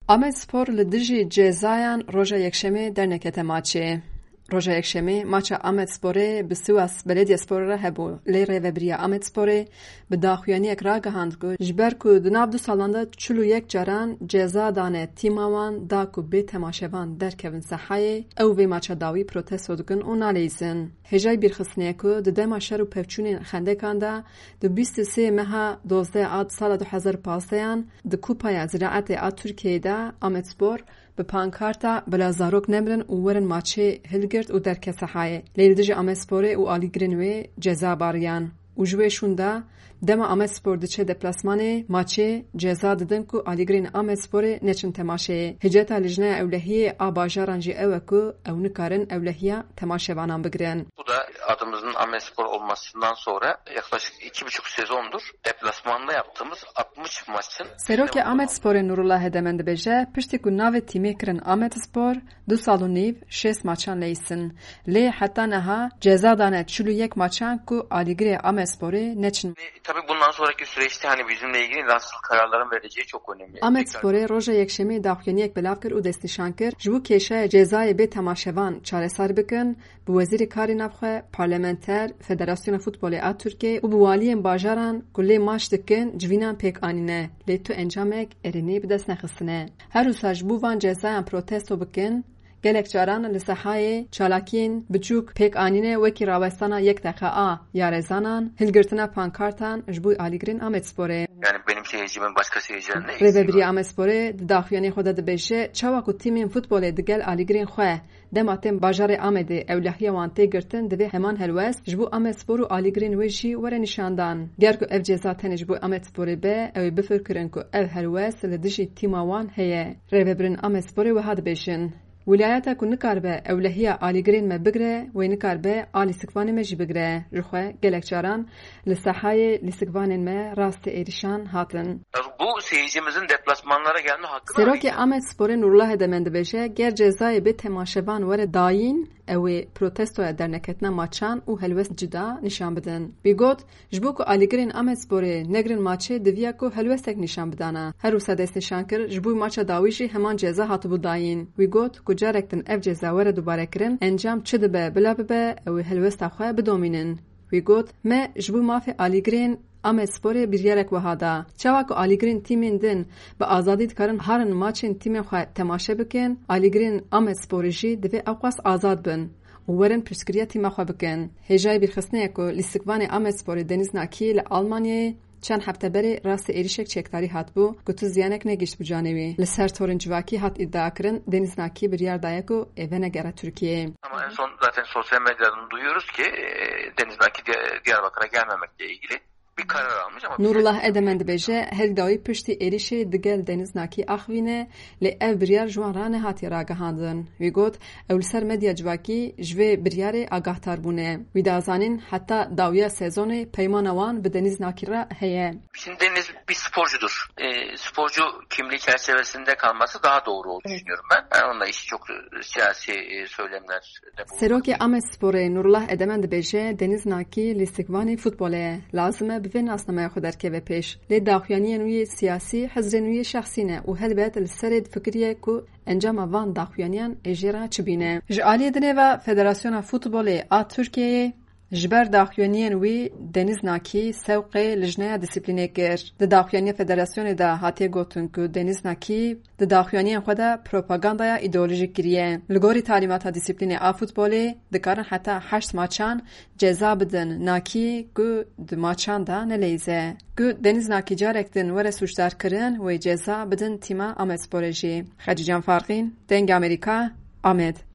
Amedspor li dijî cezayan roja yekşemê dernekete maçê. Roja yekşemê maça Amedsporê bi Sivas Belediyespor re hebû. Lê rêveberiya Amedsporê bi daxuyaniyek ragihand ku ji ber ku di nav du salan de 41 caran ceza dane tîma wan da ku bê temaşevan derkevin sehayê, ew vê maça dawî protesto dikin û nalîzin. Hêjayê bîrxistniyê ku di dema şer û pevçûnên xendekan de di 23 meha 12 ad sala 2015 di Kupaya Ziraetê a Tirkiyeyê de Amedspor bi pankarta bila zarok nemirin û werin maçê hilgirt û derket sehayê. Lê li dijî Amedsporê û alîgirên wê ceza bariyan. û ji wê şûn de dema Amedspor diçe deplasmanê maçê ceza didin ku alîgirên Amedsporê neçin temaşeyê. Hiceta lijneya ewlehiyê a bajaran jî ew e ku ew nikarin ewlehiya temaşevanan bigirin. Bu da adımızın Amedspor olmasından sonra yaklaşık 2,5 sezondur deplasmanda yaptığımız 60 maçın. Serokê Amedsporê Nurullah Hedemen dibêje piştî ku navê tîmê kirin Amedspor 2 sal û nîv 6 maçan leysin. Lê heta niha ceza dane 41 maçan ku alîgirê Amedsporê neçin. Tabii bundan sonraki süreçte hani bizimle ilgili nasıl kararların vereceği çok önemli. Amedsporê roja yekşemê daxuyaniyek belav kir û destnîşan kir ji bo kêşeya cezayê bê temaşevan çareser bikin bi Wezîrê Karê Navxwe, Parlamenter, Federasyona Futbolê a Tirkiyeyê û bi waliyên bajaran ku lê maç dikin civînan pêk anîne. Lê tu encamek êrînê bi dest nexistine. Her wisa ji bo van cezayan protesto bikin, gelek caran li sehayê çalakiyên biçûk pêk anîne wekî rawestana yek deqa ya rezanan, hilgirtina pankartan ji bo alîgirên Amedsporê. Yani benim seyircimin başka seyircilerine Rêveberiya Amedsporê di daxuyanê xwe de dibêje çawa ku tîmên futbolê digel alîgirên xwe dema tên bajarê Amedê ewlehiya wan tê girtin divê heman helwest ji bo Amedspor û alîgirên wê jî were nîşandan. Ger ku ev ceza tenê ji bo Amedsporê be ew ê bifirkirin ku ev helwest li dijî tîma wan heye. Rêveberên Amedsporê wiha dibêjin. Wilayeta ku nikaribe ewlehiya alîgirên me bigire wê nikaribe a lîstikvanê me jî bigire. Ji xwe gelek caran li sehayê lîstikvanên me rastî êrîşan hatin. Bu seyircimizin deplasmanlara gelme hakkı var. Serokê Amedsporê Nurullah Hedemen dibêje ger cezayê bê temaşevan were dayîn ew ê protestoya derneketina maçan û helwest cida nîşan bidin. Wî got ji bo ku alîgirên Amedsporê negirin maçê diviya ku helwestek nîşan bidana. Her wisa destnîşan kir ji bo maça dawî jî heman ceza hatibû dayîn. Wî got ku carek din ev ceza were dubare kirin encam çi dibe bila bibe ew ê helwesta xwe bidomînin. Wî got me ji bo mafê alîgirên Amedsporê biryarek wiha da. Çawa ku alîgirên tîmên din bi azadî dikarin harin maçên tîmên xwe temaşe bikin, alîgirên Amedsporê jî divê ew qas azad bin û werin piştgiriya tîma xwe bikin. Hêjayê bîrxistniyê ku lîstikvanê Amedsporê Deniz Nakî li Almanyayê çend hefte berê rastî êrişek çekdarî hatbû ku tu ziyanek negihîşt bi canê wî. Li ser torên civakî hat iddia kirin Deniz Nakî biryar daye ku êve negere Tirkiyeyê. Ama en son zaten sosyal medyadan duyuyoruz ki Deniz Nakî Diyarbakır'a gelmemekle ilgili bir karar almış ama Nurullah Edemen dibêje hêldawî piştî êrişê digel Deniz Nakî axivîne lê ev biryar ji wan re nehatiye ragihandin. Wî got ew li ser medya civakî ji vê biryarê agahtar bûne. Wî da zanîn heta dawiya sezonê peymana wan bi Deniz Nakî re heye. Şimdi Deniz bir sporcudur. Sporcu kimliği çerçevesinde kalması daha doğru olduğunu düşünüyorum ben. Yani onunla işi çok siyasi söylemler de bu. Serokê Amedsporê Nurullah Edemen dibêje Deniz Nakî lîstikvanê futbolê lazim e bi vê nasnameya xwe derkeve pêş. Lê daxuyaniyên wî siyasî hezrên wî şexsî ne û helbet li serê fikiriye ku encama van daxuyaniyan ê jê re çi bîne. Ji aliyê dinêva Federasyona Futbolê a Tirkiyeyê ji ber daxuyaniyên wî Deniz Nakî sewqê lijneya dîsîplînê kir. Di daxuyaniya Federasyonê de hatiye gotin ku Deniz Nakî di daxuyaniyên xwe de propagandaya îdeolojîk kiriye. Li gorî talîmata dîsîplînê a futbolê dikarin heta 8 maçan ceza bidin Nakî ku di maçan da neleyze. Ku Deniz Nakî carek din were suçdar kirin wê ceza bidin tîma Amedsporê jî. Xecî Can Farqîn, Deng Amerîka, Amed.